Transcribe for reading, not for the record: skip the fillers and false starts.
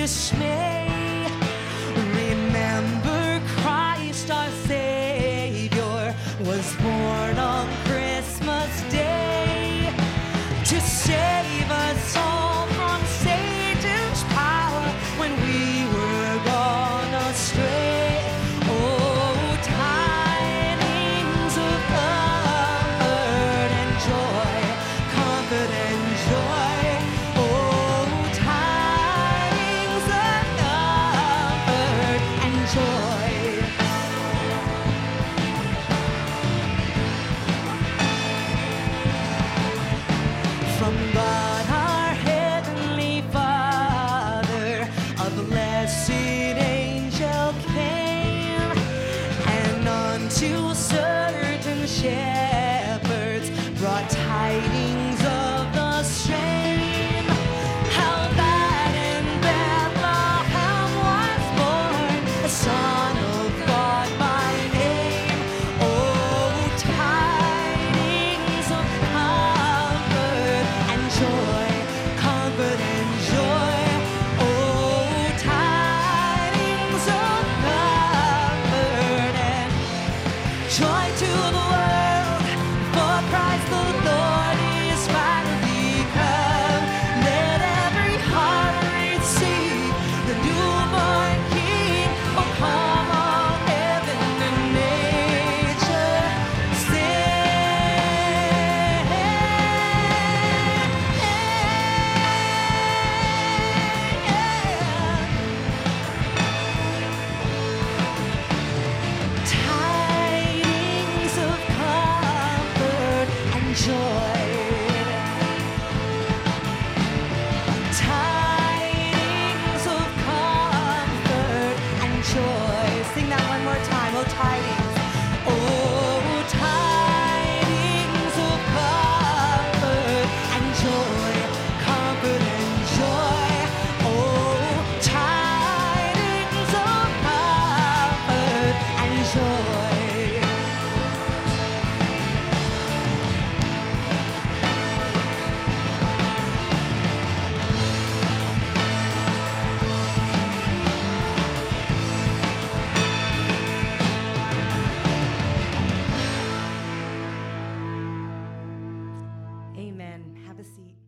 dismay. Remember, Christ our Savior was born on Christmas Day to save us all from Satan's power when we were gone astray. Oh, tidings of comfort and joy, comfort and joy. Oh, tidings of comfort and joy. From God our Heavenly Father, a blessed angel came, and unto certain shepherds brought tidings of the same, how that in Bethlehem was born a Son of God by name. Oh, tidings of comfort and joy, comfort and joy. Oh, tidings of comfort and joy to the world, for Christ the Lord is finally come. Let every heart receive the newborn King. Oh, come on, heaven and nature, tidings of comfort and joy. Tidings of comfort and joy. Sing that one more time. Oh, tidings. Oh, tidings of comfort and joy. Comfort and joy. Oh, tidings of comfort and joy. Amen. Have a seat.